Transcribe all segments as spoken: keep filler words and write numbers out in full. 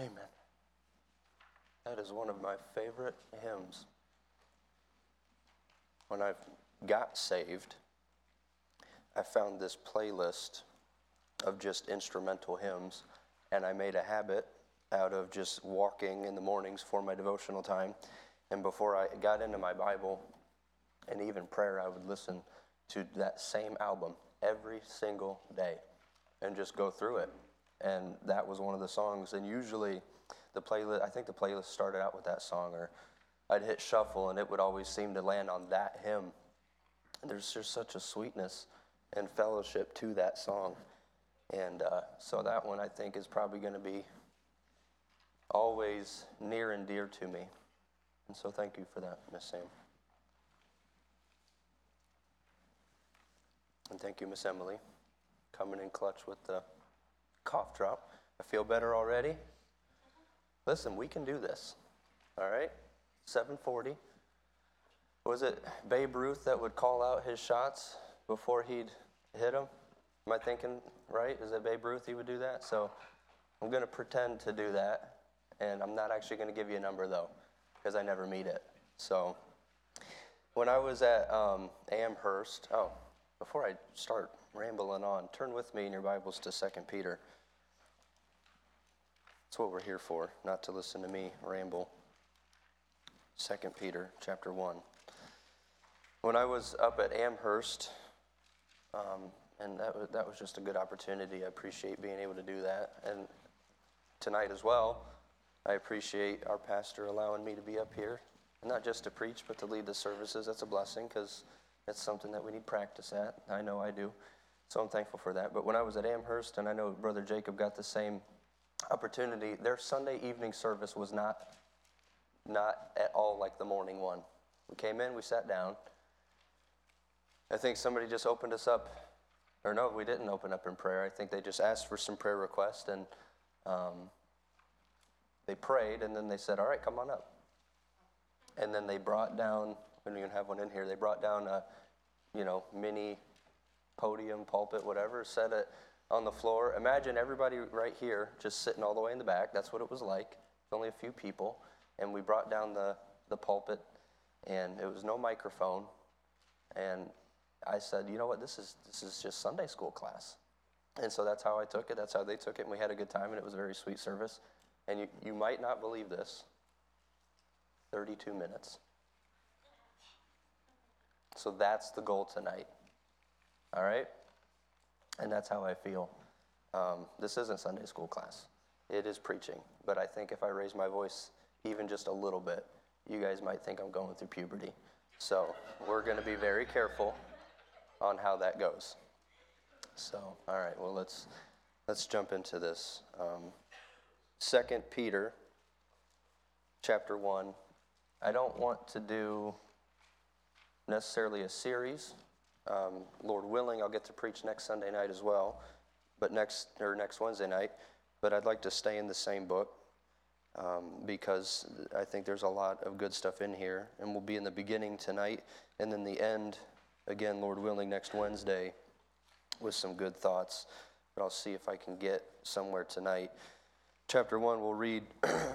Amen. That is one of my favorite hymns. When I got saved, I found this playlist of just instrumental hymns, and I made a habit out of just walking in the mornings for my devotional time. And before I got into my Bible and even prayer, I would listen to that same album every single day and just go through it. And that was one of the songs. And usually the playlist, I think the playlist started out with that song, or I'd hit shuffle and it would always seem to land on that hymn. And there's just such a sweetness and fellowship to that song. And uh, so that one I think is probably going to be always near and dear to me. And so thank you for that, Miss Sam. And thank you, Miss Emily, coming in clutch with the cough drop. I feel better already. Listen, we can do this, all right? seven forty. Was it Babe Ruth that would call out his shots before he'd hit them? Am I thinking right? Is it Babe Ruth he would do that? So I'm going to pretend to do that, and I'm not actually going to give you a number, though, because I never meet it. So when I was at um, Amherst, oh, before I start rambling on, turn with me in your Bibles to Second Peter. That's what we're here for, not to listen to me ramble. Second Peter chapter one. When I was up at Amherst, um, and that was, that was just a good opportunity. I appreciate being able to do that. And tonight as well, I appreciate our pastor allowing me to be up here, and not just to preach, but to lead the services. That's a blessing, because it's something that we need practice at. I know I do. So I'm thankful for that. But when I was at Amherst, and I know Brother Jacob got the same opportunity, their Sunday evening service was not, not at all like the morning one. We came in, we sat down. I think somebody just opened us up, or no, we didn't open up in prayer. I think they just asked for some prayer requests, and um, they prayed, and then they said, all right, come on up. And then they brought down, we don't even have one in here, they brought down a, you know, mini podium, pulpit, whatever, set it on the floor. Imagine everybody right here just sitting all the way in the back. That's what it was like. Only a few people. And we brought down the, the pulpit, and it was no microphone. And I said, you know what, this is this is just Sunday school class. And so that's how I took it. That's how they took it. And we had a good time, and it was a very sweet service. And you, you might not believe this. thirty-two minutes. So that's the goal tonight. All right? And that's how I feel. Um, this isn't Sunday school class. It is preaching. But I think if I raise my voice even just a little bit, you guys might think I'm going through puberty. So we're going to be very careful on how that goes. So, all right, well, let's let's jump into this. Um, Second Peter chapter one. I don't want to do necessarily a series. Um, Lord willing, I'll get to preach next Sunday night as well, but next or next Wednesday night. But I'd like to stay in the same book um, because I think there's a lot of good stuff in here, and we'll be in the beginning tonight, and then the end, again, Lord willing, next Wednesday, with some good thoughts. But I'll see if I can get somewhere tonight. Chapter one, we'll read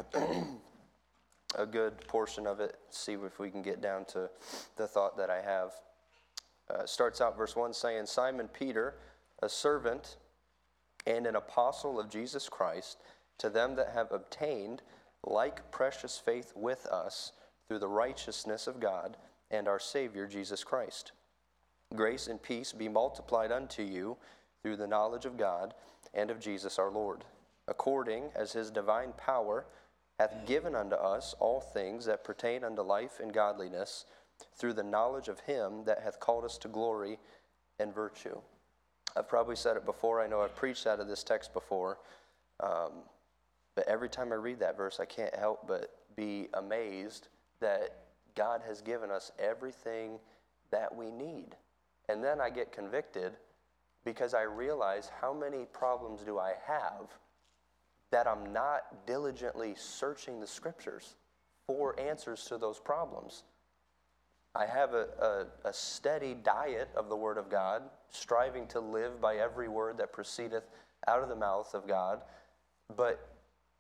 a good portion of it, see if we can get down to the thought that I have. Uh, starts out verse one saying, Simon Peter, a servant and an apostle of Jesus Christ, to them that have obtained like precious faith with us through the righteousness of God and our Savior Jesus Christ. Grace and peace be multiplied unto you through the knowledge of God and of Jesus our Lord, according as his divine power hath given unto us all things that pertain unto life and godliness, through the knowledge of him that hath called us to glory and virtue. I've probably said it before. I know I've preached out of this text before. Um, but every time I read that verse, I can't help but be amazed that God has given us everything that we need. And then I get convicted because I realize how many problems do I have that I'm not diligently searching the scriptures for answers to those problems. I have a, a, a steady diet of the Word of God, striving to live by every word that proceedeth out of the mouth of God. But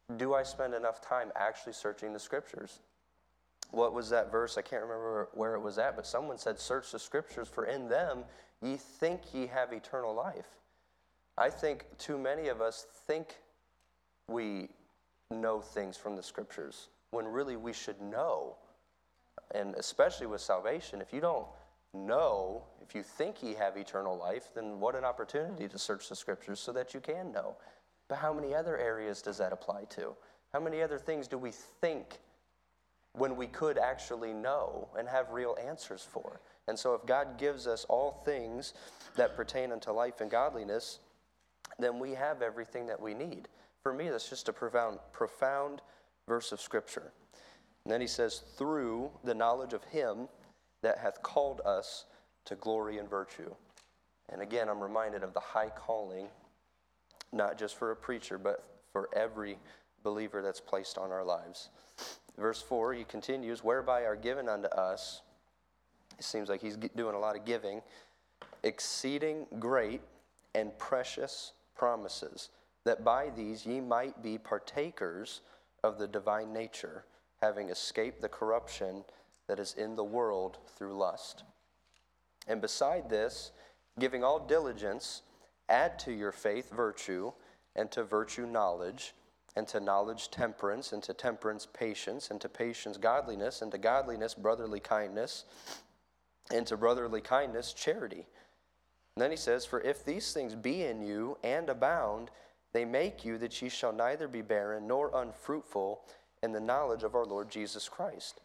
do I spend enough time actually searching the Scriptures? What was that verse? I can't remember where it was at, but someone said, search the Scriptures, for in them ye think ye have eternal life. I think too many of us think we know things from the Scriptures, when really we should know. And especially with salvation, if you don't know, if you think ye have eternal life, then what an opportunity to search the Scriptures so that you can know. But how many other areas does that apply to? How many other things do we think when we could actually know and have real answers for? And so if God gives us all things that pertain unto life and godliness, then we have everything that we need. For me, that's just a profound, profound verse of Scripture. And then he says, through the knowledge of him that hath called us to glory and virtue. And again, I'm reminded of the high calling, not just for a preacher, but for every believer that's placed on our lives. Verse four, he continues, whereby are given unto us, it seems like he's doing a lot of giving, exceeding great and precious promises, that by these ye might be partakers of the divine nature, having escaped the corruption that is in the world through lust. And beside this, giving all diligence, add to your faith virtue, and to virtue knowledge, and to knowledge temperance, and to temperance patience, and to patience godliness, and to godliness brotherly kindness, and to brotherly kindness charity. And then he says, for if these things be in you and abound, they make you that ye shall neither be barren nor unfruitful in the knowledge of our Lord Jesus Christ.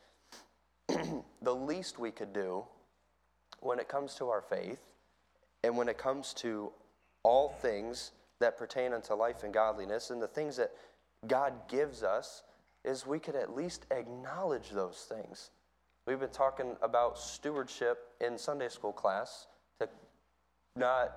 The least we could do when it comes to our faith, and when it comes to all things that pertain unto life and godliness, and the things that God gives us, is we could at least acknowledge those things. We've been talking about stewardship in Sunday school class to not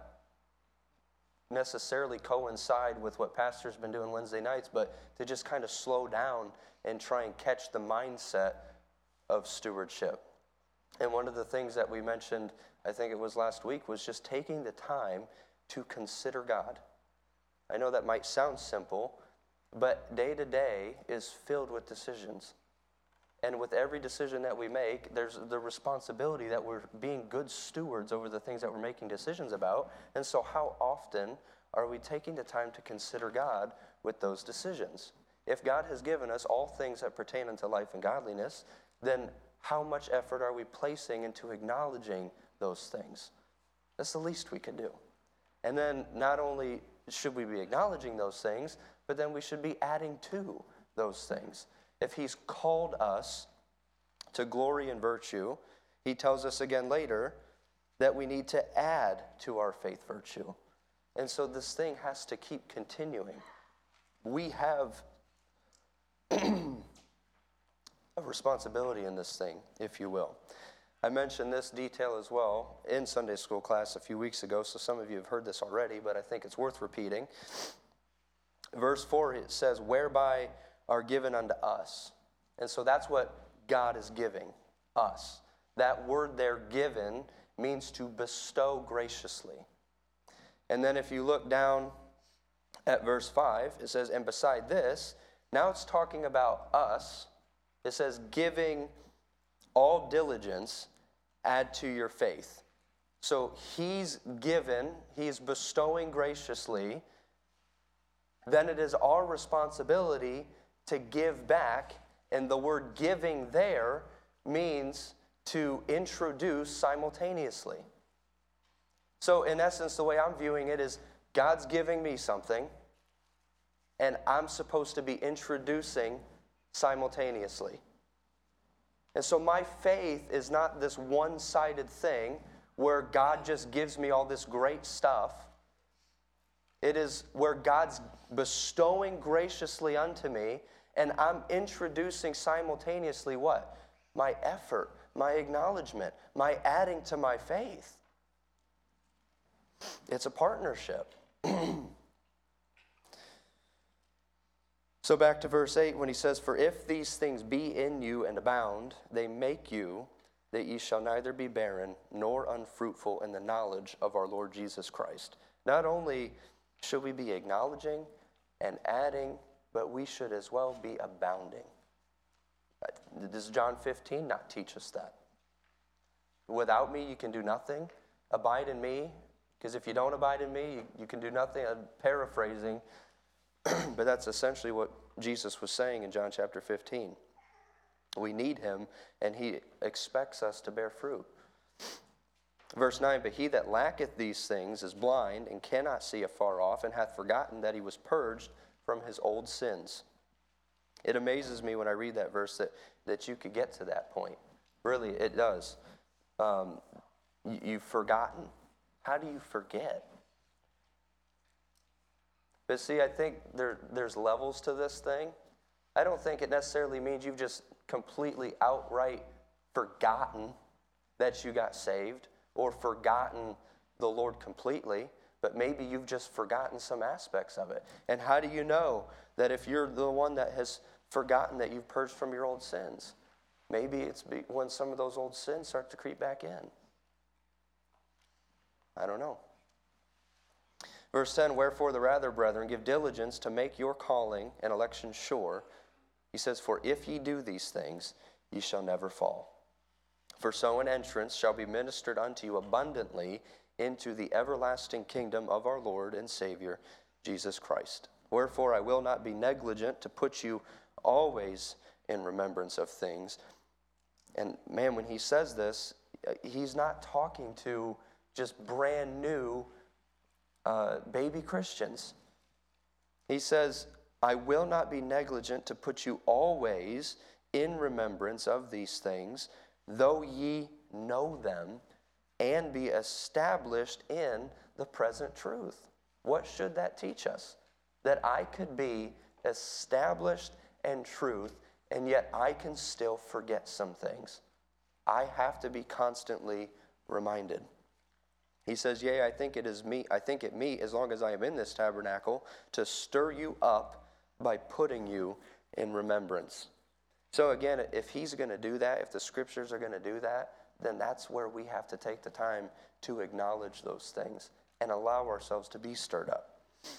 necessarily coincide with what Pastor's been doing Wednesday nights, but to just kind of slow down and try and catch the mindset of stewardship. And one of the things that we mentioned, I think it was last week, was just taking the time to consider God. I know that might sound simple, but day to day is filled with decisions. And with every decision that we make, there's the responsibility that we're being good stewards over the things that we're making decisions about. And so how often are we taking the time to consider God with those decisions? If God has given us all things that pertain unto life and godliness, then how much effort are we placing into acknowledging those things? That's the least we can do. And then not only should we be acknowledging those things, but then we should be adding to those things. If he's called us to glory and virtue, he tells us again later that we need to add to our faith virtue. And so this thing has to keep continuing. We have a responsibility in this thing, if you will. I mentioned this detail as well in Sunday school class a few weeks ago, so some of you have heard this already, but I think it's worth repeating. Verse four, it says, whereby are given unto us. And so that's what God is giving us. That word there, given, means to bestow graciously. And then if you look down at verse five, it says, and beside this, now it's talking about us. It says, giving all diligence, add to your faith. So he's given, he's bestowing graciously. Then it is our responsibility to give back. And the word giving there means to introduce simultaneously. So in essence, the way I'm viewing it is God's giving me something, and I'm supposed to be introducing simultaneously. And so my faith is not this one-sided thing where God just gives me all this great stuff. It is where God's bestowing graciously unto me, and I'm introducing simultaneously what? My effort, my acknowledgement, my adding to my faith. It's a partnership. So back to verse eight when he says, for if these things be in you and abound, they make you that ye shall neither be barren nor unfruitful in the knowledge of our Lord Jesus Christ. Not only should we be acknowledging and adding but we should as well be abounding. Does John fifteen not teach us that? Without me, you can do nothing. Abide in me, because if you don't abide in me, you, you can do nothing. I'm paraphrasing, but that's essentially what Jesus was saying in John chapter fifteen. We need him, and he expects us to bear fruit. Verse nine, but he that lacketh these things is blind and cannot see afar off, and hath forgotten that he was purged from his old sins. It amazes me when I read that verse that, that you could get to that point. Really, it does. Um, you, you've forgotten. How do you forget? But see, I think there, there's levels to this thing. I don't think it necessarily means you've just completely outright forgotten that you got saved or forgotten the Lord completely, but maybe you've just forgotten some aspects of it. And how do you know that if you're the one that has forgotten that you've purged from your old sins? Maybe it's be when some of those old sins start to creep back in. I don't know. Verse ten, wherefore the rather, brethren, give diligence to make your calling and election sure. He says, for if ye do these things, ye shall never fall. For so an entrance shall be ministered unto you abundantly into the everlasting kingdom of our Lord and Savior, Jesus Christ. Wherefore I will not be negligent to put you always in remembrance of things. And man, when he says this, he's not talking to just brand new uh, baby Christians. He says, I will not be negligent to put you always in remembrance of these things, though ye know them, and be established in the present truth. What should that teach us? That I could be established in truth, and yet I can still forget some things. I have to be constantly reminded. He says, yea, I think it is me, I think it me, as long as I am in this tabernacle, to stir you up by putting you in remembrance. So again, if he's going to do that, if the scriptures are going to do that, then that's where we have to take the time to acknowledge those things and allow ourselves to be stirred up.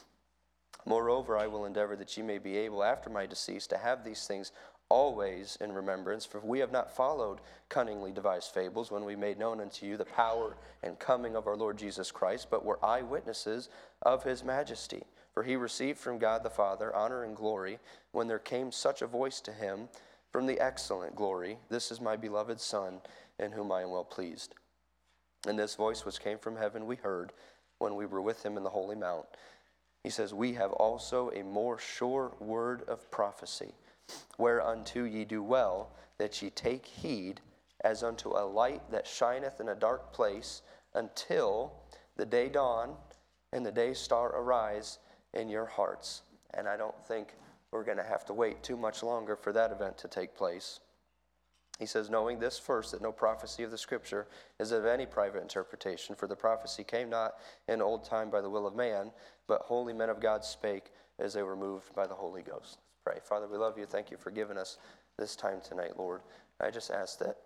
Moreover, I will endeavor that ye may be able, after my decease, to have these things always in remembrance. For we have not followed cunningly devised fables when we made known unto you the power and coming of our Lord Jesus Christ, but were eyewitnesses of his majesty. For he received from God the Father honor and glory, when there came such a voice to him from the excellent glory, this is my beloved Son, in whom I am well pleased. And this voice which came from heaven we heard when we were with him in the holy mount. He says, we have also a more sure word of prophecy, whereunto ye do well that ye take heed, as unto a light that shineth in a dark place, until the day dawn and the day star arise in your hearts. And I don't think we're going to have to wait too much longer for that event to take place. He says, knowing this first, that no prophecy of the Scripture is of any private interpretation, for the prophecy came not in old time by the will of man, but holy men of God spake as they were moved by the Holy Ghost. Let's pray. Father, we love you. Thank you for giving us this time tonight, Lord. I just ask that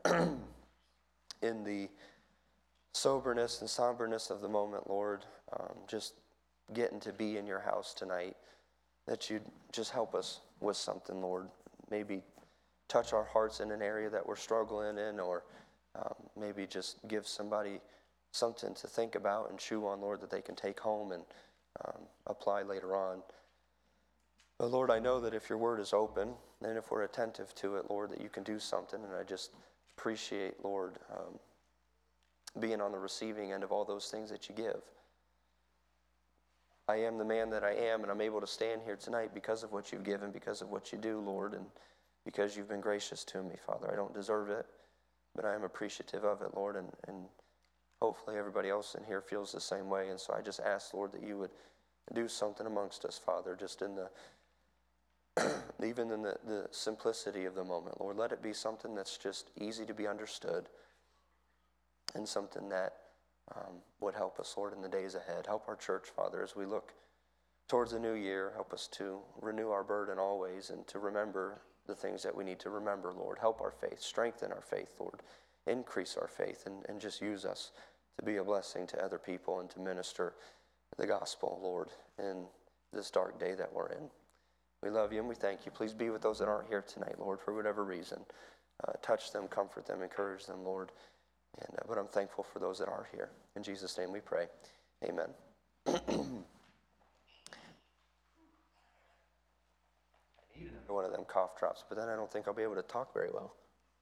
in the soberness and somberness of the moment, Lord, um, just getting to be in your house tonight, that you'd just help us with something, Lord. Maybe touch our hearts in an area that we're struggling in, or um, maybe just give somebody something to think about and chew on, Lord, that they can take home and um, apply later on. But Lord, I know that if your word is open, and if we're attentive to it, Lord, that you can do something. And I just appreciate, Lord, um, being on the receiving end of all those things that you give. I am the man that I am, and I'm able to stand here tonight because of what you've given, because of what you do, Lord, and because you've been gracious to me, Father. I don't deserve it, but I am appreciative of it, Lord, and, and hopefully everybody else in here feels the same way. And so I just ask, Lord, that you would do something amongst us, Father, just in the even in the, the simplicity of the moment, Lord. Let it be something that's just easy to be understood, and something that um, would help us, Lord, in the days ahead. Help our church, Father, as we look towards the new year. Help us to renew our burden always, and to remember the things that we need to remember, Lord. Help our faith. Strengthen our faith, Lord. Increase our faith, and, and just use us to be a blessing to other people and to minister the gospel, Lord, in this dark day that we're in. We love you and we thank you. Please be with those that aren't here tonight, Lord, for whatever reason. Uh, touch them, comfort them, encourage them, Lord. And uh, but I'm thankful for those that are here. In Jesus' name we pray. Amen. I need another one of them cough drops, but then I don't think I'll be able to talk very well.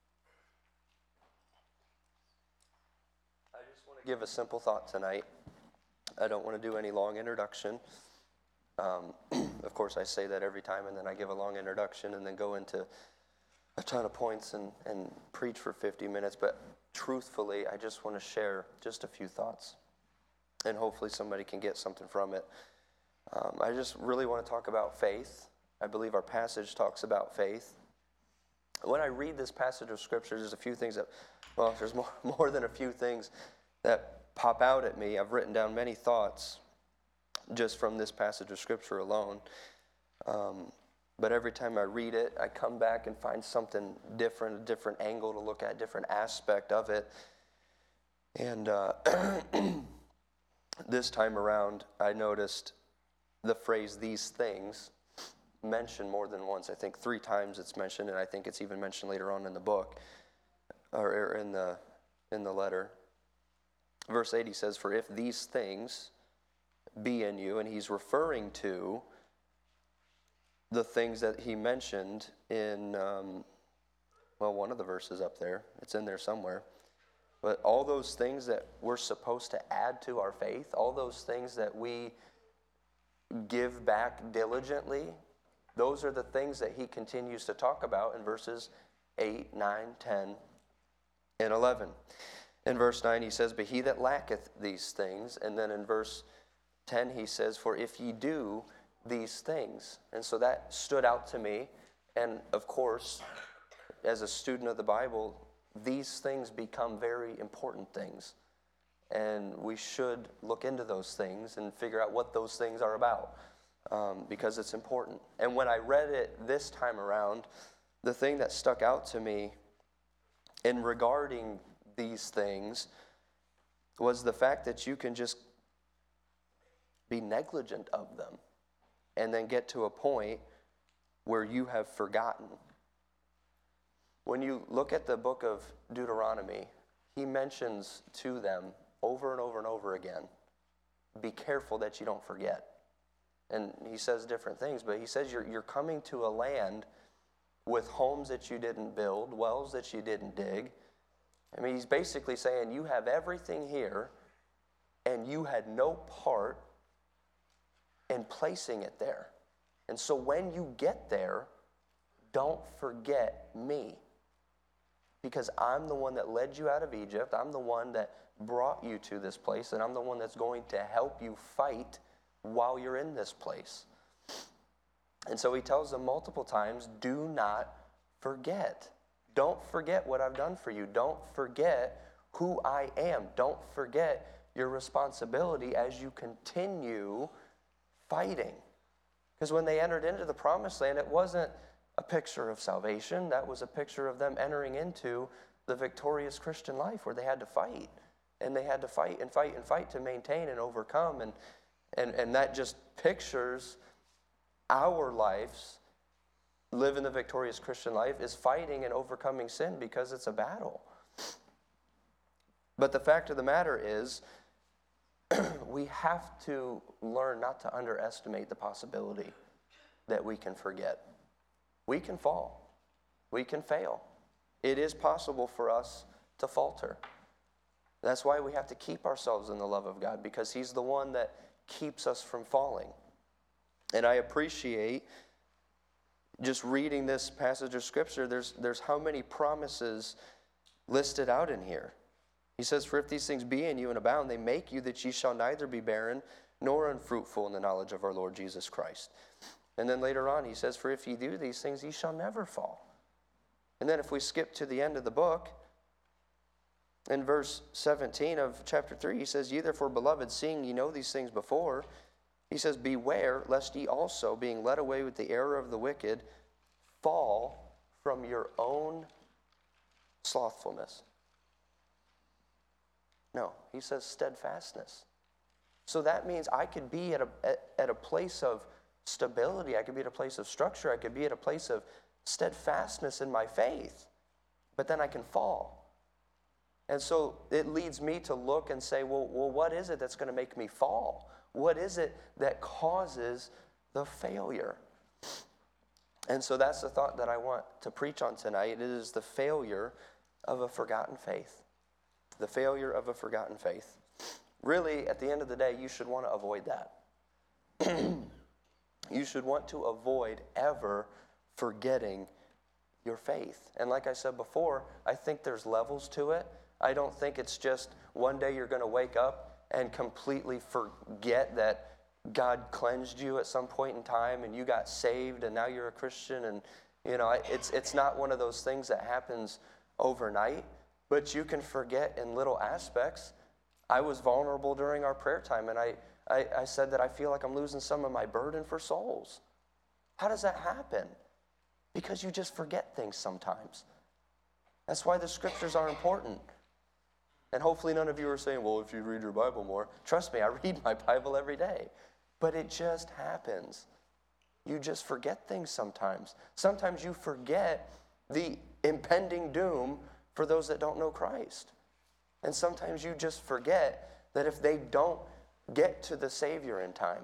I just want to give a simple thought tonight. I don't want to do any long introduction. Um, of course, I say that every time, and then I give a long introduction and then go into a ton of points and, and preach for fifty minutes. But truthfully, I just want to share just a few thoughts, and hopefully somebody can get something from it. Um, I just really want to talk about faith. I believe our passage talks about faith. When I read this passage of Scripture, there's a few things that, well, there's more, more than a few things that pop out at me. I've written down many thoughts just from this passage of Scripture alone. Um, but every time I read it, I come back and find something different, a different angle to look at, a different aspect of it. And uh, this time around, I noticed the phrase, these things, mentioned more than once. I think three times it's mentioned, and I think it's even mentioned later on in the book, or in the, in the letter. Verse eighty says, for if these things be in you, and he's referring to the things that he mentioned in, um, well, one of the verses up there. It's in there somewhere. But all those things that we're supposed to add to our faith, all those things that we give back diligently, those are the things that he continues to talk about in verses eight, nine, ten, and eleven. In verse nine, he says, but he that lacketh these things, and then in verse ten, he says, for if ye do these things. And so that stood out to me. And of course, as a student of the Bible, these things become very important things. And we should look into those things and figure out what those things are about, um, because it's important. And when I read it this time around, the thing that stuck out to me in regarding these things was the fact that you can just be negligent of them and then get to a point where you have forgotten. When you look at the book of Deuteronomy, he mentions to them over and over and over again, be careful that you don't forget. And he says different things, but he says you're, you're coming to a land with homes that you didn't build, wells that you didn't dig. I mean, he's basically saying you have everything here and you had no part in placing it there. And so when you get there, don't forget me. Because I'm the one that led you out of Egypt. I'm the one that brought you to this place. And I'm the one that's going to help you fight while you're in this place. And so he tells them multiple times, do not forget. Don't forget what I've done for you. Don't forget who I am. Don't forget your responsibility as you continue fighting. Because when they entered into the promised land, it wasn't a picture of salvation. That was a picture of them entering into the victorious Christian life where they had to fight. And they had to fight and fight and fight to maintain and overcome. And, and, and that just pictures our lives. Living the victorious Christian life is fighting and overcoming sin because it's a battle. But the fact of the matter is, we have to learn not to underestimate the possibility that we can forget. We can fall. We can fail. It is possible for us to falter. That's why we have to keep ourselves in the love of God, because he's the one that keeps us from falling. And I appreciate just reading this passage of Scripture, there's, there's how many promises listed out in here. He says, for if these things be in you and abound, they make you that ye shall neither be barren nor unfruitful in the knowledge of our Lord Jesus Christ. And then later on he says, for if ye do these things, ye shall never fall. And then if we skip to the end of the book, in verse seventeen of chapter three, he says, ye therefore, beloved, seeing ye know these things before, he says, beware lest ye also, being led away with the error of the wicked, fall from your own slothfulness. No, he says steadfastness. So that means I could be at a, at, at a place of stability. I could be at a place of structure. I could be at a place of steadfastness in my faith. But then I can fall. And so it leads me to look and say, well, well, what is it that's going to make me fall? What is it that causes the failure? And so that's the thought that I want to preach on tonight. It is the failure of a forgotten faith. The failure of a forgotten faith. Really, at the end of the day, you should want to avoid that. You should want to avoid ever forgetting your faith. And like I said before, I think there's levels to it. I don't think it's just one day you're going to wake up and completely forget that God cleansed you at some point in time and you got saved and now you're a Christian. And, you know, it's it's not one of those things that happens overnight, but you can forget in little aspects. I was vulnerable during our prayer time, and I, I, I said that I feel like I'm losing some of my burden for souls. How does that happen? Because you just forget things sometimes. That's why the scriptures are important. And hopefully none of you are saying, well, if you read your Bible more. Trust me, I read my Bible every day. But it just happens. You just forget things sometimes. Sometimes you forget the impending doom for those that don't know Christ. And sometimes you just forget that if they don't get to the Savior in time,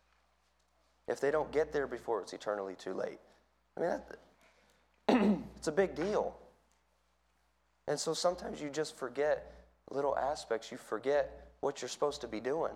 if they don't get there before it's eternally too late, I mean, that, it's a big deal. And so sometimes you just forget little aspects. You forget what you're supposed to be doing.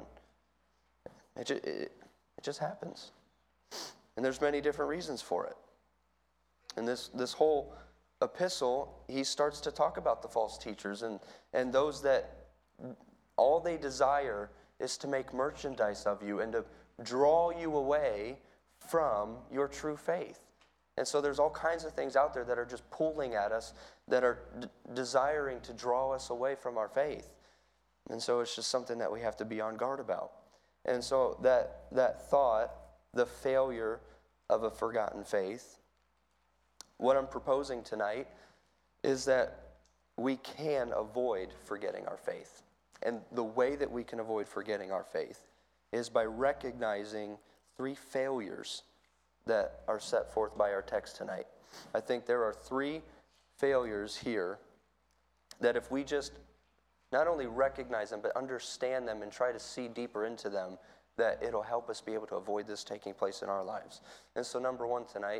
It just, it, it just happens. And there's many different reasons for it. And this, this whole epistle, he starts to talk about the false teachers and, and those that all they desire is to make merchandise of you and to draw you away from your true faith. And so there's all kinds of things out there that are just pulling at us, that are d- desiring to draw us away from our faith. And so it's just something that we have to be on guard about. And so that that thought, the failure of a forgotten faith, what I'm proposing tonight is that we can avoid forgetting our faith. And the way that we can avoid forgetting our faith is by recognizing three failures that are set forth by our text tonight. I think there are three failures here that if we just not only recognize them, but understand them and try to see deeper into them, that it'll help us be able to avoid this taking place in our lives. And so number one tonight,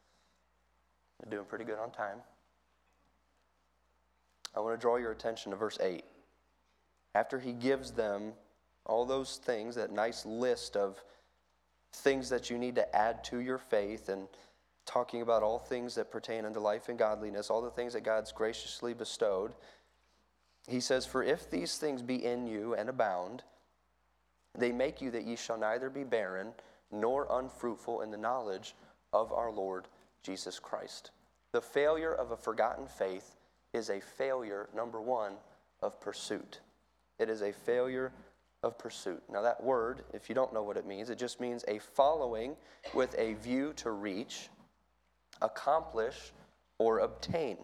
I'm doing pretty good on time. I want to draw your attention to verse eight. After he gives them all those things, that nice list of things that you need to add to your faith, and talking about all things that pertain unto life and godliness, all the things that God's graciously bestowed, he says, for if these things be in you and abound, they make you that ye shall neither be barren nor unfruitful in the knowledge of our Lord Jesus Christ. The failure of a forgotten faith is a failure, number one, of pursuit. It is a failure of pursuit. Now that word, if you don't know what it means, it just means a following with a view to reach, accomplish, or obtain.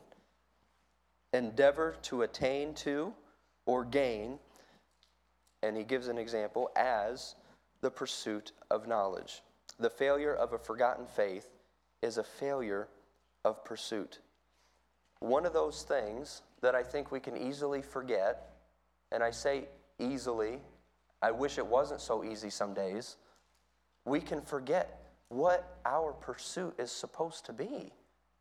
Endeavor to attain to or gain, and he gives an example, as the pursuit of knowledge. The failure of a forgotten faith is a failure of pursuit. One of those things that I think we can easily forget, and I say easily, I wish it wasn't so easy some days, we can forget what our pursuit is supposed to be.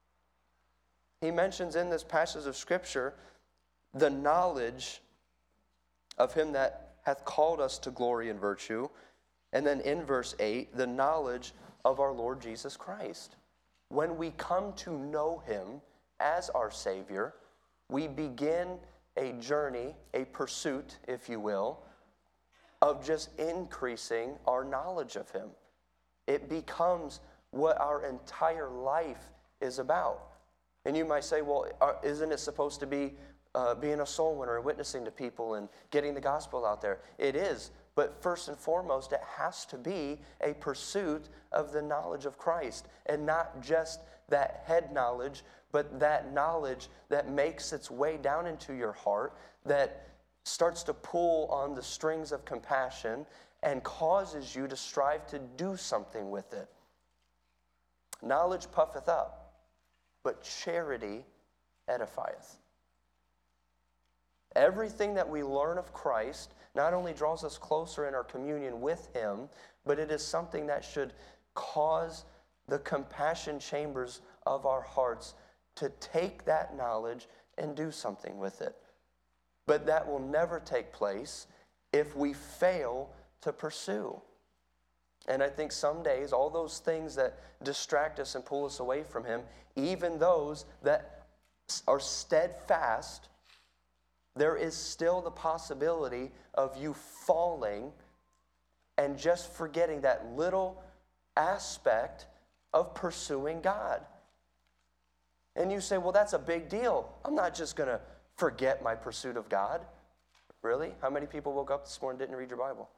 He mentions in this passage of Scripture the knowledge of him that hath called us to glory and virtue, and then in verse eight, the knowledge of our Lord Jesus Christ. When we come to know him as our Savior, we begin a journey, a pursuit, if you will, of just increasing our knowledge of him. It becomes what our entire life is about. And you might say, well, isn't it supposed to be uh, being a soul winner and witnessing to people and getting the gospel out there? It is. But first and foremost, it has to be a pursuit of the knowledge of Christ. And not just that head knowledge, but that knowledge that makes its way down into your heart, that starts to pull on the strings of compassion and causes you to strive to do something with it. Knowledge puffeth up, but charity edifieth. Everything that we learn of Christ not only draws us closer in our communion with Him, but it is something that should cause the compassion chambers of our hearts to take that knowledge and do something with it. But that will never take place if we fail to pursue. And I think some days, all those things that distract us and pull us away from Him, even those that are steadfast, there is still the possibility of you falling and just forgetting that little aspect of pursuing God. And you say, well, that's a big deal. I'm not just going to forget my pursuit of God. Really? How many people woke up this morning and didn't read your Bible?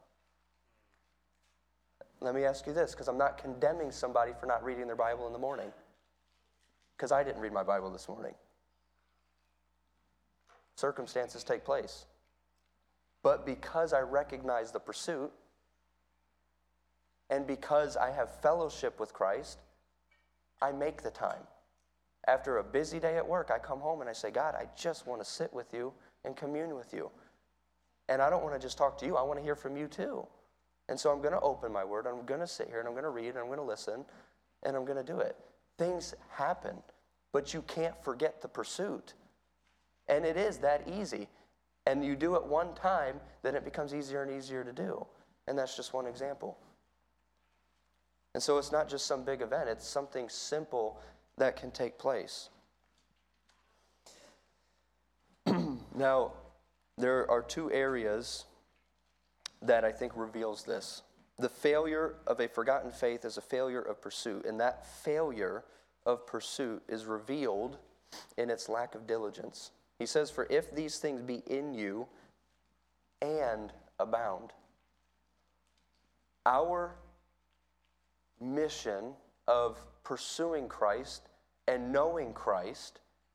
Let me ask you this, because I'm not condemning somebody for not reading their Bible in the morning. Because I didn't read my Bible this morning. Circumstances take place. But because I recognize the pursuit, and because I have fellowship with Christ, I make the time. After a busy day at work, I come home and I say, God, I just want to sit with you and commune with you. And I don't want to just talk to you. I want to hear from you too. And so I'm going to open my word. I'm going to sit here and I'm going to read and I'm going to listen and I'm going to do it. Things happen, but you can't forget the pursuit. And it is that easy. And you do it one time, then it becomes easier and easier to do. And that's just one example. And so it's not just some big event. It's something simple that can take place. Now, there are two areas that I think reveals this. The failure of a forgotten faith is a failure of pursuit, and that failure of pursuit is revealed in its lack of diligence. He says, for if these things be in you and abound. Our mission of pursuing Christ and knowing Christ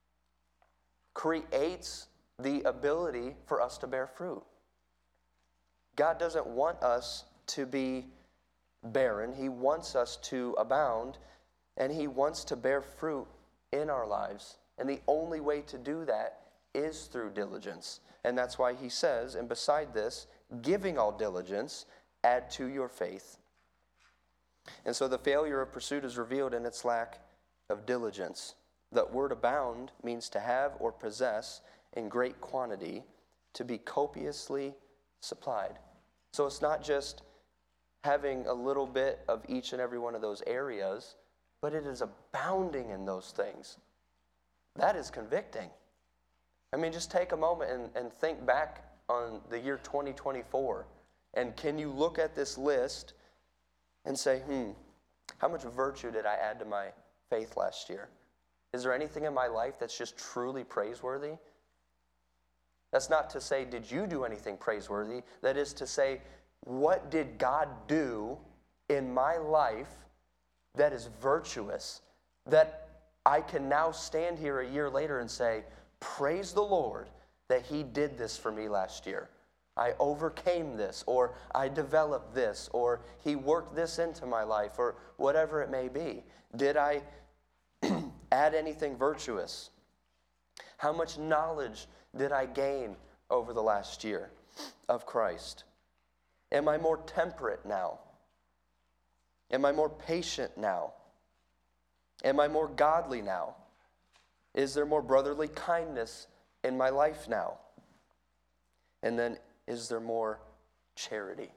creates the ability for us to bear fruit. God doesn't want us to be barren. He wants us to abound, and He wants to bear fruit in our lives. And the only way to do that is through diligence. And that's why He says, and beside this, giving all diligence, add to your faith. And so the failure of pursuit is revealed in its lack of diligence. That word abound means to have or possess in great quantity, to be copiously supplied. So it's not just having a little bit of each and every one of those areas, but it is abounding in those things. That is convicting. I mean, just take a moment and, and think back on the year twenty twenty-four. And can you look at this list and say, hmm, how much virtue did I add to my faith last year? Is there anything in my life that's just truly praiseworthy? That's not to say, did you do anything praiseworthy? That is to say, what did God do in my life that is virtuous, that I can now stand here a year later and say, praise the Lord that He did this for me last year. I overcame this, or I developed this, or He worked this into my life, or whatever it may be. Did I add anything virtuous? How much knowledge did I gain over the last year of Christ? Am I more temperate now? Am I more patient now? Am I more godly now? Is there more brotherly kindness in my life now? And then, is there more charity?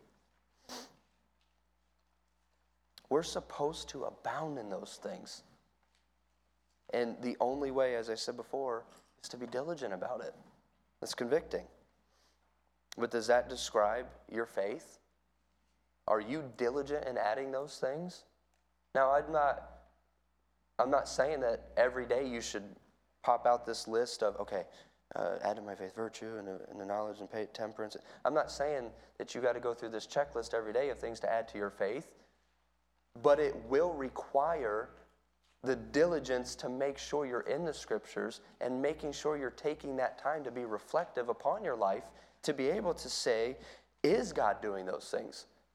We're supposed to abound in those things. And the only way, as I said before, is to be diligent about it. That's convicting. But does that describe your faith? Are you diligent in adding those things? Now, I'm not, I'm not saying that every day you should pop out this list of, okay, uh, add to my faith virtue and, and the knowledge and pay, temperance. I'm not saying that you got to go through this checklist every day of things to add to your faith, but it will require the diligence to make sure you're in the Scriptures and making sure you're taking that time to be reflective upon your life to be able to say, is God doing those things?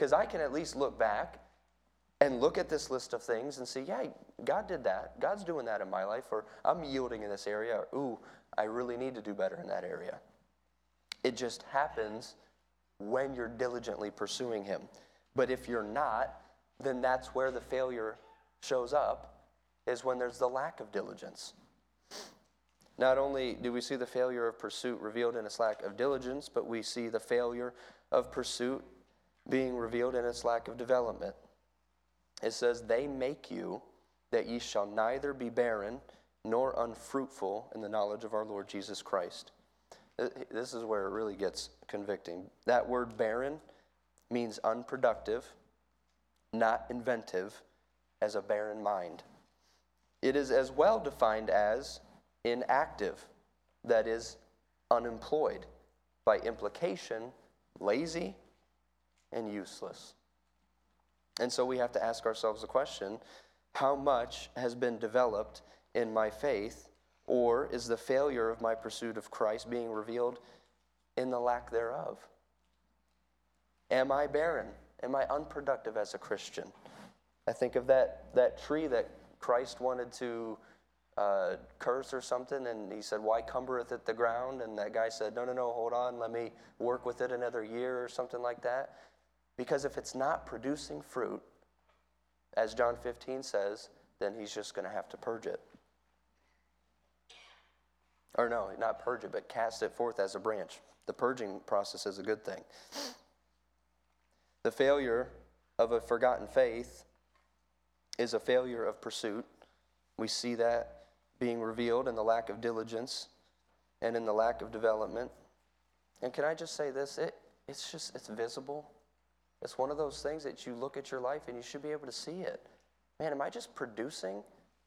Because I can at least look back and look at this list of things and say, yeah, God did that. God's doing that in my life. Or I'm yielding in this area. Or, ooh, I really need to do better in that area. It just happens when you're diligently pursuing him. But if you're not, then that's where the failure shows up, is when there's the lack of diligence. Not only do we see the failure of pursuit revealed in its lack of diligence, but we see the failure of pursuit being revealed in its lack of development. It says, they make you that ye shall neither be barren nor unfruitful in the knowledge of our Lord Jesus Christ. This is where it really gets convicting. That word barren means unproductive, not inventive, as a barren mind. It is as well defined as inactive, that is, unemployed. By implication, lazy and useless. And so we have to ask ourselves the question, how much has been developed in my faith, or is the failure of my pursuit of Christ being revealed in the lack thereof? Am I barren? Am I unproductive as a Christian? I think of that, that tree that Christ wanted to uh, curse or something, and he said, why cumbereth it the ground? And that guy said, no, no, no, hold on, let me work with it another year or something like that. Because if it's not producing fruit, as John fifteen says, then he's just going to have to purge it. Or no, not purge it, but cast it forth as a branch. The purging process is a good thing. The failure of a forgotten faith is a failure of pursuit. We see that being revealed in the lack of diligence and in the lack of development. And can I just say this? It, it's just, it's visible. It's one of those things that you look at your life and you should be able to see it. Man, am I just producing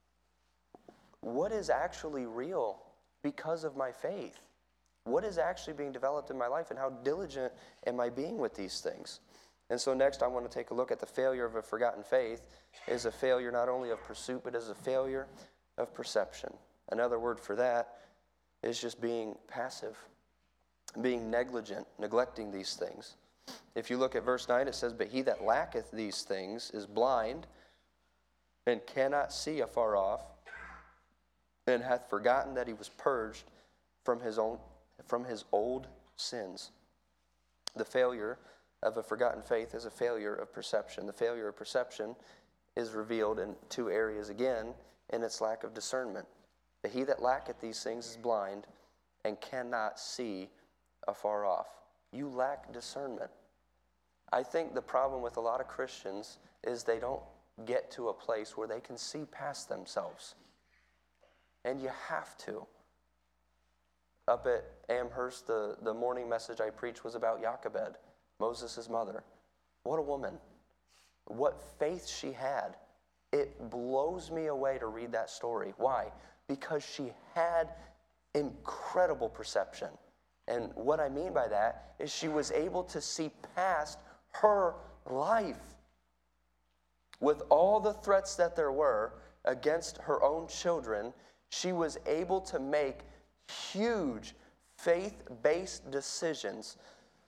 what is actually real because of my faith? What is actually being developed in my life, and how diligent am I being with these things? And so next I want to take a look at the failure of a forgotten faith is a failure not only of pursuit, but is a failure of perception. Another word for that is just being passive, being negligent, neglecting these things. If you look at verse nine, it says, but he that lacketh these things is blind and cannot see afar off, and hath forgotten that he was purged from his own from his old sins. The failure of a forgotten faith is a failure of perception. The failure of perception is revealed in two areas again, in its lack of discernment. But he that lacketh these things is blind and cannot see afar off. You lack discernment. I think the problem with a lot of Christians is they don't get to a place where they can see past themselves. And you have to. Up at Amherst, the, the morning message I preached was about Jochebed, Moses' mother. What a woman. What faith she had. It blows me away to read that story. Why? Because she had incredible perception. And what I mean by that is she was able to see past her life. With all the threats that there were against her own children, she was able to make huge faith-based decisions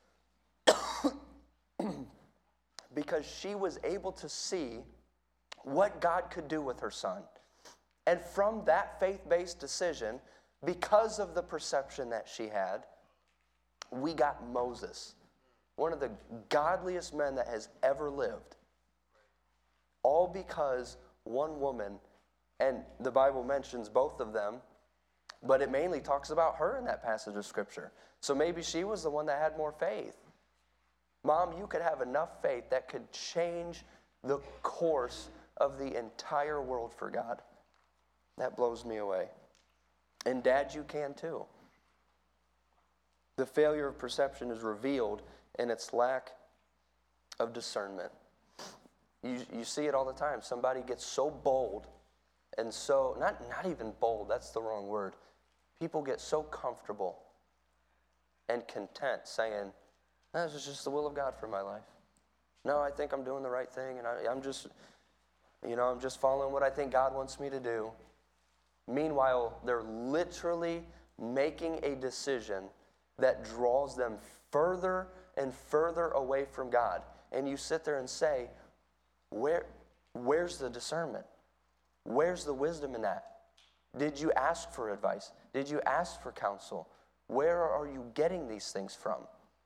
because she was able to see what God could do with her son. And from that faith-based decision, because of the perception that she had, we got Moses, one of the godliest men that has ever lived. All because one woman, and the Bible mentions both of them, but it mainly talks about her in that passage of Scripture. So maybe she was the one that had more faith. Mom, you could have enough faith that could change the course of the entire world for God. That blows me away. And Dad, you can too. The failure of perception is revealed in its lack of discernment. You, you see it all the time. Somebody gets so bold and so, not, not even bold, that's the wrong word. People get so comfortable and content saying, this is just the will of God for my life. No, I think I'm doing the right thing, and I, I'm just, you know, I'm just following what I think God wants me to do. Meanwhile, they're literally making a decision that draws them further and further away from God. and you sit there and say, where, where's the discernment? Where's the wisdom in that? Did you ask for advice? Did you ask for counsel? Where are you getting these things from?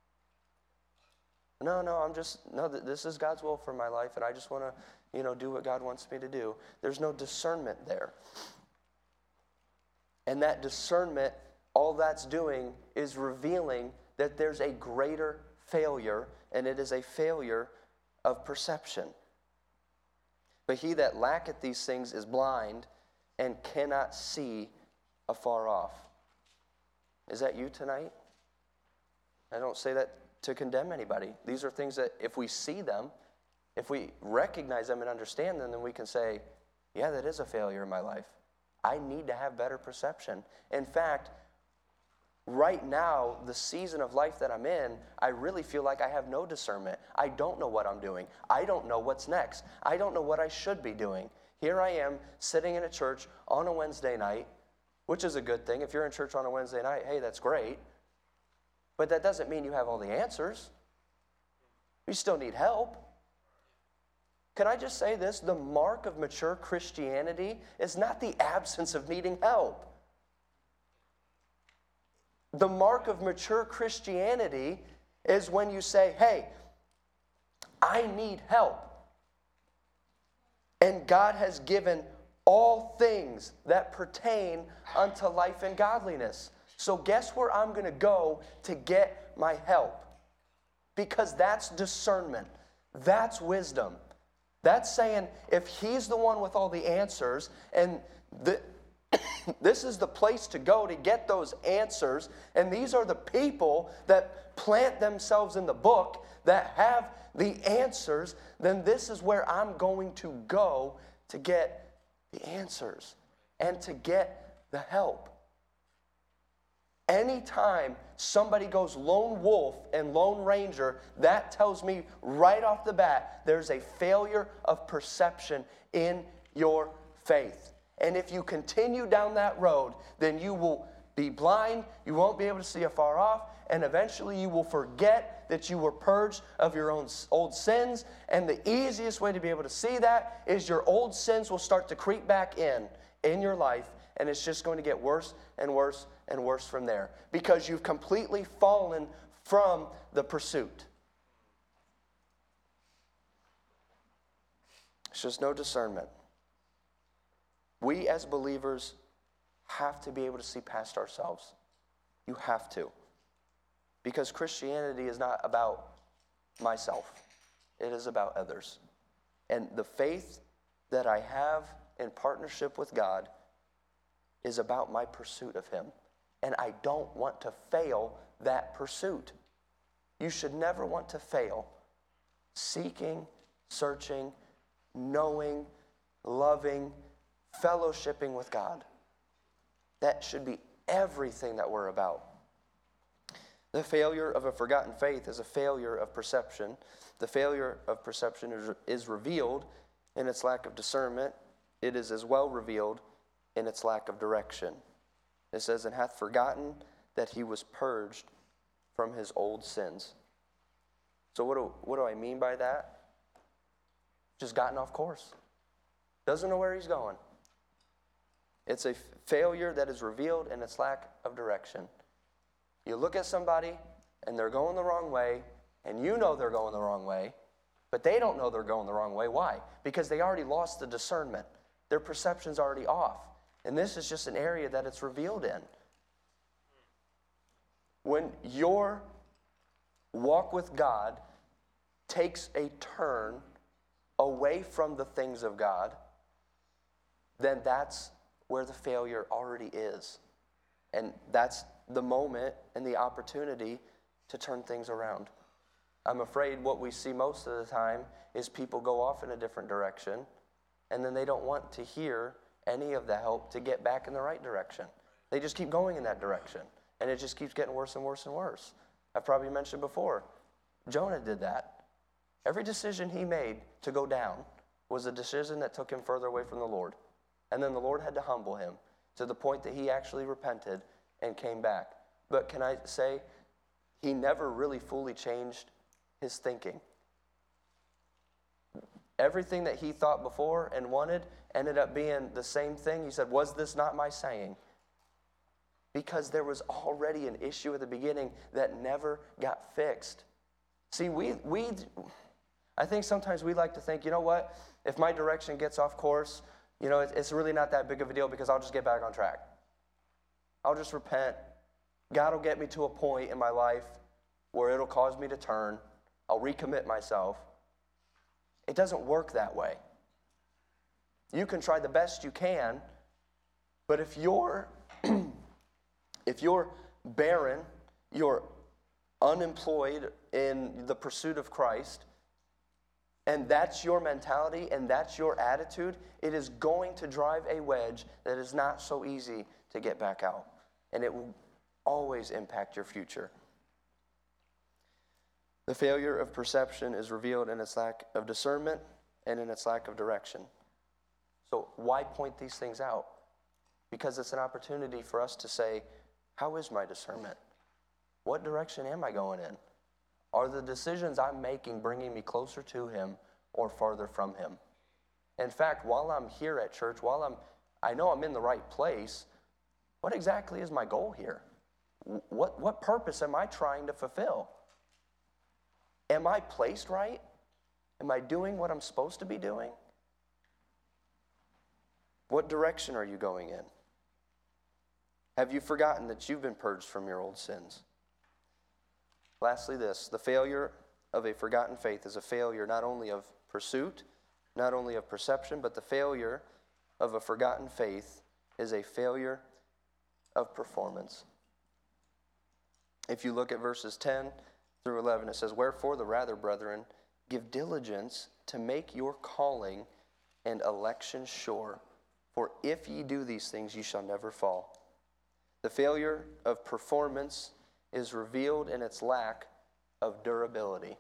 No, no, I'm just, no, this is God's will for my life, and I just want to, you know, do what God wants me to do. There's no discernment there. And that discernment, all that's doing is revealing that there's a greater failure, and it is a failure of perception. But he that lacketh these things is blind and cannot see afar off. Is that you tonight? I don't say that to condemn anybody. These are things that if we see them, if we recognize them and understand them, then we can say, yeah, that is a failure in my life. I need to have better perception. In fact, right now, the season of life that I'm in, I really feel like I have no discernment. I don't know what I'm doing. I don't know what's next. I don't know what I should be doing. Here I am sitting in a church on a Wednesday night, which is a good thing. If you're in church on a Wednesday night, hey, that's great. But that doesn't mean you have all the answers. You still need help. Can I just say this? The mark of mature Christianity is not the absence of needing help. The mark of mature Christianity is when you say, hey, I need help. And God has given all things that pertain unto life and godliness. So guess where I'm going to go to get my help? Because that's discernment. That's wisdom. That's saying if he's the one with all the answers, and the, this is the place to go to get those answers, and these are the people that plant themselves in the book that have the answers, then this is where I'm going to go to get the answers and to get the help. Anytime somebody goes lone wolf and lone ranger, that tells me right off the bat there's a failure of perception in your faith. And if you continue down that road, then you will be blind, you won't be able to see afar off, and eventually you will forget that you were purged of your own old sins. And the easiest way to be able to see that is your old sins will start to creep back in in your life, and it's just going to get worse and worse and worse from there because you've completely fallen from the pursuit. It's just no discernment. We as believers have to be able to see past ourselves. You have to. Because Christianity is not about myself. It is about others. And the faith that I have in partnership with God is about my pursuit of him. And I don't want to fail that pursuit. You should never want to fail seeking, searching, knowing, loving, fellowshipping with God. That should be everything that we're about. The failure of a forgotten faith is a failure of perception. The failure of perception is, is revealed in its lack of discernment. It is as well revealed in its lack of direction. It says, and hath forgotten that he was purged from his old sins. So what do, what do I mean by that? Just gotten off course. Doesn't know where he's going. It's a failure that is revealed in its lack of direction. You look at somebody and they're going the wrong way, and you know they're going the wrong way, but they don't know they're going the wrong way. Why? Because they already lost the discernment. Their perception's already off. And this is just an area that it's revealed in. When your walk with God takes a turn away from the things of God, then that's where the failure already is. And that's the moment and the opportunity to turn things around. I'm afraid what we see most of the time is people go off in a different direction, and then they don't want to hear any of the help to get back in the right direction. They just keep going in that direction, and it just keeps getting worse and worse and worse. I've probably mentioned before, Jonah did that. Every decision he made to go down was a decision that took him further away from the Lord. And then the Lord had to humble him to the point that he actually repented and came back. But can I say, he never really fully changed his thinking. everything that he thought before and wanted ended up being the same thing. He said, was this not my saying? Because there was already an issue at the beginning that never got fixed. See, we, we, I think sometimes we like to think, you know what, if my direction gets off course, you know, it's really not that big of a deal because I'll just get back on track. I'll just repent. God will get me to a point in my life where it'll cause me to turn. I'll recommit myself. It doesn't work that way. You can try the best you can, but if you're if you're barren, you're unemployed in the pursuit of Christ, and that's your mentality and that's your attitude, it is going to drive a wedge that is not so easy to get back out. And it will always impact your future. The failure of perception is revealed in its lack of discernment and in its lack of direction. So why point these things out? Because it's an opportunity for us to say, how is my discernment? What direction am I going in? Are the decisions I'm making bringing me closer to Him or farther from Him? In fact, while I'm here at church, while I'm, I know I'm in the right place, what exactly is my goal here? What, what purpose am I trying to fulfill? Am I placed right? Am I doing what I'm supposed to be doing? What direction are you going in? Have you forgotten that you've been purged from your old sins? Lastly, this, the failure of a forgotten faith is a failure not only of pursuit, not only of perception, but the failure of a forgotten faith is a failure of performance. If you look at verses ten through eleven, it says, wherefore the rather, brethren, give diligence to make your calling and election sure, for if ye do these things, ye shall never fall. The failure of performance is revealed in its lack of durability.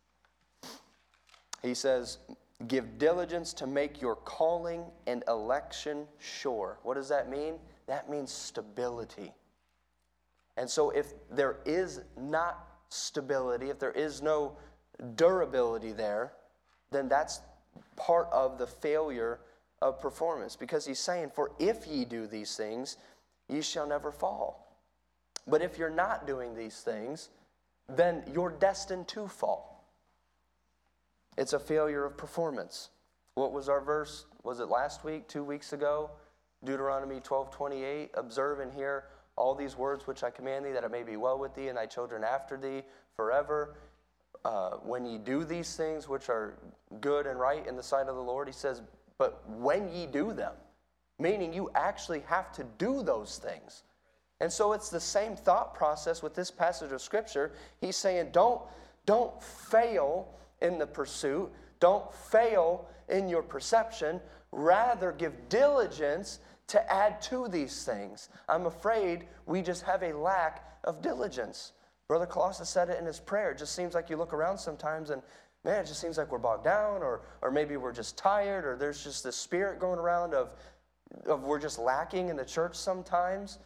He says, give diligence to make your calling and election sure. What does that mean? That means stability. And so if there is not stability, if there is no durability there, then that's part of the failure of performance. Because he's saying, for if ye do these things, ye shall never fall. But if you're not doing these things, then you're destined to fall. It's a failure of performance. What was our verse? Was it last week, two weeks ago? Deuteronomy twelve twenty-eight, observe and hear all these words which I command thee, that it may be well with thee and thy children after thee forever. Uh, when ye do these things which are good and right in the sight of the Lord, he says, but when ye do them, meaning you actually have to do those things. And so it's the same thought process with this passage of Scripture. He's saying, don't, don't fail in the pursuit. Don't fail in your perception. Rather, give diligence to add to these things. I'm afraid we just have a lack of diligence. Brother Colossus said it in his prayer. It just seems like you look around sometimes and, man, it just seems like we're bogged down, or, or maybe we're just tired, or there's just this spirit going around of, of we're just lacking in the church sometimes.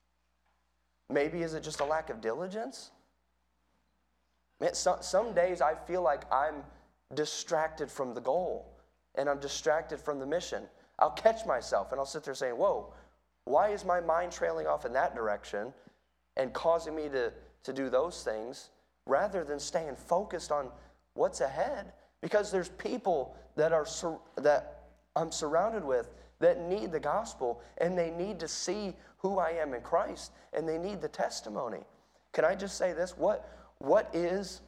Maybe is it just a lack of diligence? Man, some, some days I feel like I'm distracted from the goal, and I'm distracted from the mission. I'll catch myself, and I'll sit there saying, whoa, why is my mind trailing off in that direction and causing me to, to do those things rather than staying focused on what's ahead? Because there's people that are sur- that I'm surrounded with that need the gospel, and they need to see who I am in Christ, and they need the testimony. Can I just say this? What, what is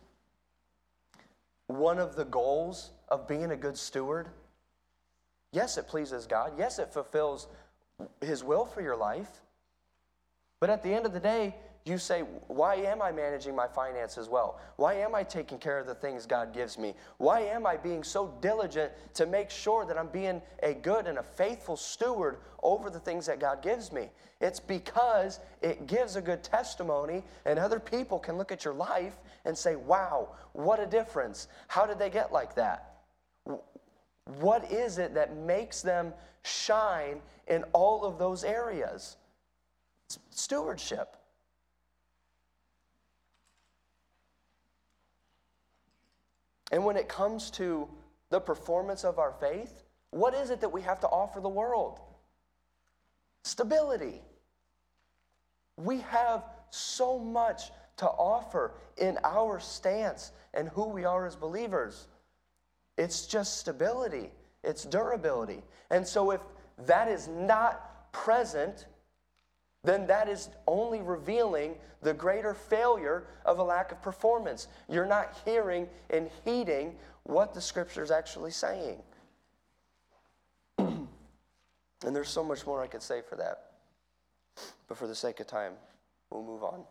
one of the goals of being a good steward? Yes, it pleases God. Yes, it fulfills His will for your life. But at the end of the day, you say, why am I managing my finances well? Why am I taking care of the things God gives me? Why am I being so diligent to make sure that I'm being a good and a faithful steward over the things that God gives me? It's because it gives a good testimony, and other people can look at your life and say, wow, what a difference. How did they get like that? What is it that makes them shine in all of those areas? It's stewardship. And when it comes to the performance of our faith, what is it that we have to offer the world? Stability. We have so much to offer in our stance and who we are as believers. It's just stability. It's durability. And so if that is not present, then that is only revealing the greater failure of a lack of performance. You're not hearing and heeding what the Scripture is actually saying. And there's so much more I could say for that. But for the sake of time, we'll move on.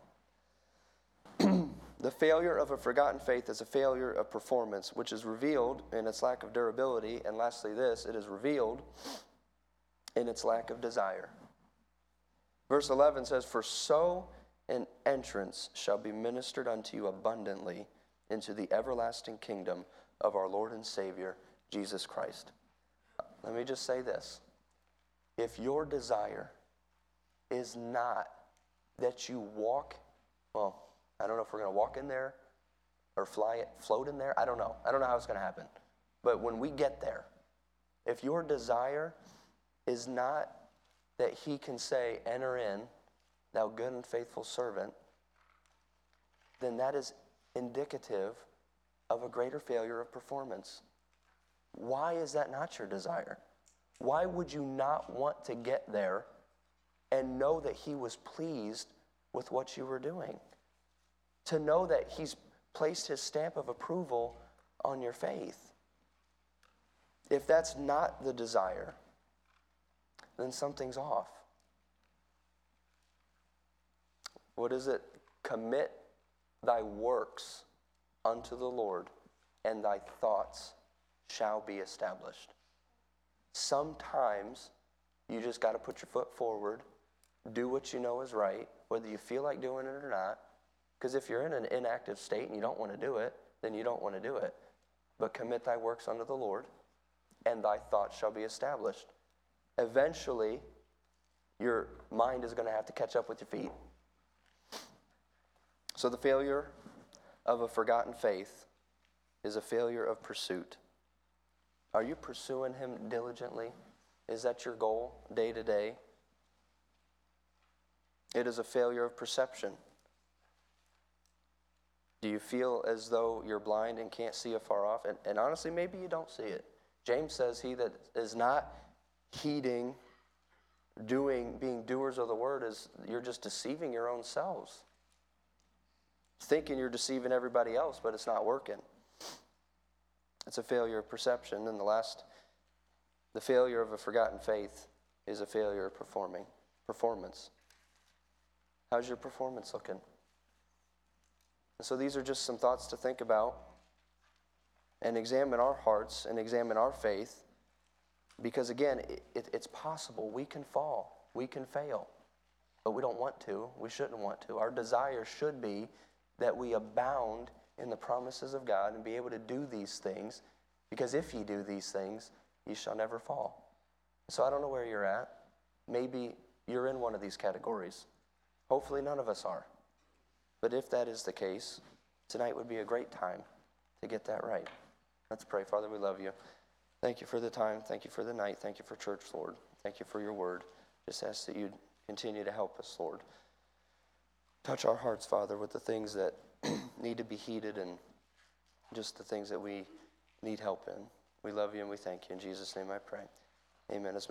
The failure of a forgotten faith is a failure of performance, which is revealed in its lack of durability. And lastly this, it is revealed in its lack of desire. Verse eleven says, "For so an entrance shall be ministered unto you abundantly into the everlasting kingdom of our Lord and Savior, Jesus Christ." Let me just say this. If your desire is not that you walk, well, I don't know if we're going to walk in there or fly it, float in there. I don't know. I don't know how it's going to happen. But when we get there, if your desire is not that he can say, "Enter in, thou good and faithful servant," then that is indicative of a greater failure of performance. Why is that not your desire? Why would you not want to get there and know that he was pleased with what you were doing? To know that he's placed his stamp of approval on your faith. If that's not the desire, then something's off. What is it? Commit thy works unto the Lord, and thy thoughts shall be established. Sometimes you just got to put your foot forward, do what you know is right, whether you feel like doing it or not. Because if you're in an inactive state and you don't want to do it, then you don't want to do it. But commit thy works unto the Lord, and thy thoughts shall be established. Eventually, your mind is going to have to catch up with your feet. So the failure of a forgotten faith is a failure of pursuit. Are you pursuing him diligently? Is that your goal day to day? It is a failure of perception. Do you feel as though you're blind and can't see afar off? And, and honestly, maybe you don't see it. James says, he that is not heeding, doing, being doers of the word, is you're just deceiving your own selves. Thinking you're deceiving everybody else, but it's not working. It's a failure of perception. And the last, the failure of a forgotten faith is a failure of performing, performance. How's your performance looking? And so these are just some thoughts to think about and examine our hearts and examine our faith. Because again, it, it, it's possible we can fall, we can fail, but we don't want to, we shouldn't want to. Our desire should be that we abound in the promises of God and be able to do these things, because if ye do these things, ye shall never fall. So I don't know where you're at. Maybe you're in one of these categories. Hopefully none of us are. But if that is the case, tonight would be a great time to get that right. Let's pray. Father, we love you. Thank you for the time. Thank you for the night. Thank you for church, Lord. Thank you for your word. Just ask that you'd continue to help us, Lord. Touch our hearts, Father, with the things that need to be heeded and just the things that we need help in. We love you and we thank you. In Jesus' name I pray. Amen. As